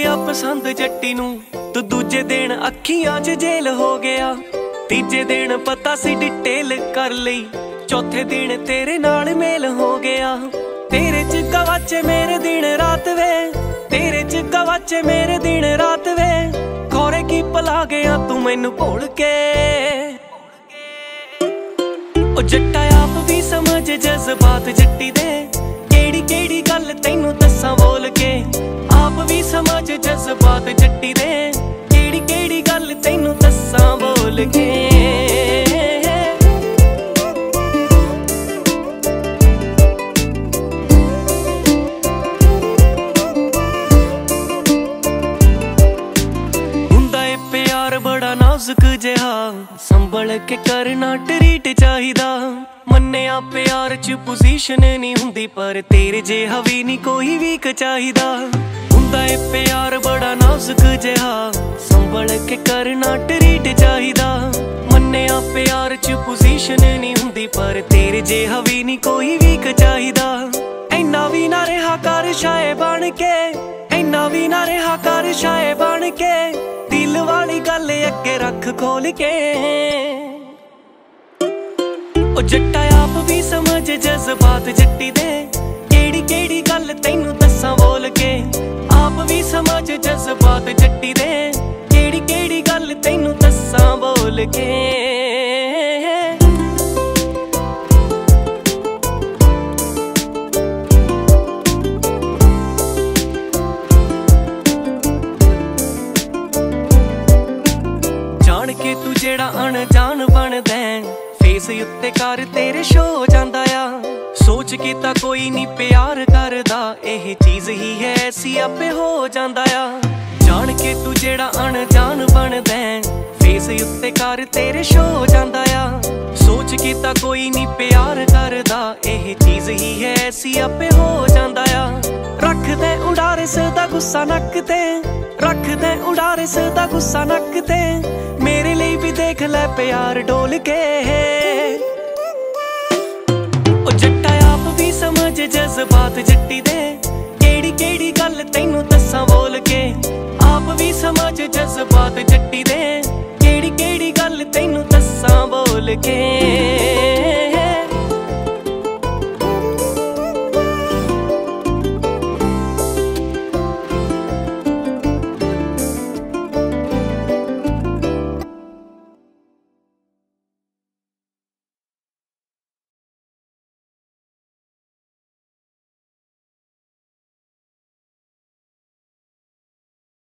ਆ ਪਸੰਦ ਜੱਟੀ ਨੂੰ ਤੂੰ ਦੂਜੇ ਦਿਨ ਅੱਖੀਆਂ 'ਚ ਜੇਲ ਹੋ ਗਿਆ। ਤੀਜੇ ਦਿਨ ਪਤਾ ਸੀ ਡਿਟੇਲ ਕਰ ਲਈ, ਚੌਥੇ ਦਿਨ ਤੇਰੇ ਨਾਲ ਮੇਲ ਹੋ ਗਿਆ। ਤੇਰੇ 'ਚ ਗਵਾਚੇ ਮੇਰੇ ਦਿਨ ਰਾਤ ਵੇ, ਤੇਰੇ 'ਚ ਗਵਾਚੇ ਮੇਰੇ ਦਿਨ ਰਾਤ ਵੇ। ਖੋਰੇ ਕੀ ਭੁਲਾ ਗਿਆ ਤੂੰ ਮੈਨੂੰ ਭੁੱਲ ਕੇ। ਉਹ ਜੱਟਾ ਆਪ ਵੀ ਸਮਝ ਜਜ਼ਬਾਤ ਜੱਟੀ ਦੇ, ਕਿਹੜੀ ਕਿਹੜੀ ਗੱਲ ਤੈਨੂੰ ਦੱਸਾਂ ਬੋਲ ਕੇ। ਆਪ ਵੀ ਸਮਝ ਜਜ਼ਬਾਤ ਜੱਟੀ ਦੇ, ਕਿਹੜੀ ਕਿਹੜੀ ਗੱਲ ਤੈਨੂੰ ਦੱਸਾਂ ਬੋਲ ਕੇ। ਹੁੰਦਾ ਏ ਪਿਆਰ ਬੜਾ ਨਾਜ਼ੁਕ ਜਿਹਾ, ਸੰਭਲ ਕੇ ਕਰਨਾ ਟਰੀਟ ਚਾਹੀਦਾ। ਮੰਨਿਆ ਪਿਆਰ 'ਚ ਪੋਜੀਸ਼ਨ ਨਹੀਂ ਹੁੰਦੀ, ਪਰ ਤੇਰੇ ਜਿਹਾ ਵੀ ਨਹੀਂ ਕੋਈ ਵੀਕ ਚਾਹੀਦਾ। ਹੁੰਦਾ ਏ ਪਿਆਰ ਬੜਾ ਨਾਜ਼ੁਕ ਜਿਹਾ, ਸੰਭਲ ਕੇ ਕਰਨਾ ਟਰੀਟ ਚਾਹੀਦਾ। ਮੰਨਿਆ ਪਿਆਰ 'ਚ ਪੋਜੀਸ਼ਨ ਨਹੀਂ ਹੁੰਦੀ, ਪਰ ਤੇਰੇ ਜਿਹਾ ਵੀ ਨਹੀਂ ਕੋਈ ਵੀਕ ਚਾਹੀਦਾ। ਇੰਨਾ ਵੀ ਨਾ ਰਿਹਾ ਕਰ ਸ਼ਾਏ ਬਣ ਕੇ, ਇੰਨਾ ਵੀ ਨਾ ਰਿਹਾ ਕਰ ਸ਼ਾਏ ਬਣ ਕੇ। ਦਿਲ ਵਾਲੀ ਗੱਲ ਅੱਗੇ ਰੱਖ ਖੋਲ ਕੇ। ਉਹ ਜੱਟਾ ਆਪ ਵੀ ਸਮਝ ਜਜ਼ਬਾਤ ਜੱਟੀ ਦੇ, ਕਿਹੜੀ ਕਿਹੜੀ ਗੱਲ ਤੈਨੂੰ ਦੱਸਾਂ ਬੋਲ ਕੇ। ਆਪ ਵੀ ਸਮਝ ਜਜ਼ਬਾਤ ਜੱਟੀ ਦੇ, ਕਿਹੜੀ ਕਿਹੜੀ ਗੱਲ ਤੈਨੂੰ ਦੱਸਾਂ ਬੋਲ ਕੇ। ਜਾਣ ਕੇ ਤੂੰ ਜਿਹੜਾ ਅਣਜਾਣ ਬਣਦਾ, ਫੇਸ ਉੱਤੇ ਕਰ ਤੇਰੇ ਸ਼ੋ ਜਾਂਦਾ ਆ। ਸੋਚ ਕੇ ਤਾਂ ਕੋਈ ਨਹੀਂ ਪਿਆਰ ਕਰਦਾ, ਇਹ ਚੀਜ਼ ਹੀ ਹੈ ਐਸੀ ਆਪੇ ਹੋ ਜਾਂਦਾ ਆ। ਜਾਣ ਕੇ ਤੂੰ ਜਿਹੜਾ ਅਣਜਾਣ ਬਣਦਾ, ਫੇਸ ਉੱਤੇ ਕਰ ਤੇਰੇ ਸ਼ੋ ਜਾਂਦਾ ਆ। ਸੋਚ ਕੇ ਤਾਂ ਕੋਈ ਨਹੀਂ ਪਿਆਰ ਕਰਦਾ, ਇਹ ਚੀਜ਼ ਹੀ ਹੈ ਐਸੀ ਆਪੇ ਹੋ ਜਾਂਦਾ ਆ। ਰੱਖਦੇ ਉਡਾਰਿਸ ਦਾ ਗੁੱਸਾ ਨੱਕ ਤੇ, ਰੱਖਦੇ ਉਡਾਰਿਸ ਦਾ ਗੁੱਸਾ ਨੱਕ ਤੇ। ਮੇਰੇ ਲਈ ਵੀ ਦੇਖ ਲੈ ਪਿਆਰ ਡੋਲ ਕੇ। ਉਹ ਜੱਟਾ ਆਪ ਵੀ ਸਮਝ ਜਜ਼ਬਾਤ ਜੱਟੀ ਦੇ, ਕਿਹੜੀ ਕਿਹੜੀ ਗੱਲ ਤੈਨੂੰ ਦੱਸਾਂ ਬੋਲ ਕੇ। ਆਪ ਵੀ ਸਮਝ ਜਜ਼ਬਾਤ ਜੱਟੀ ਦੇ,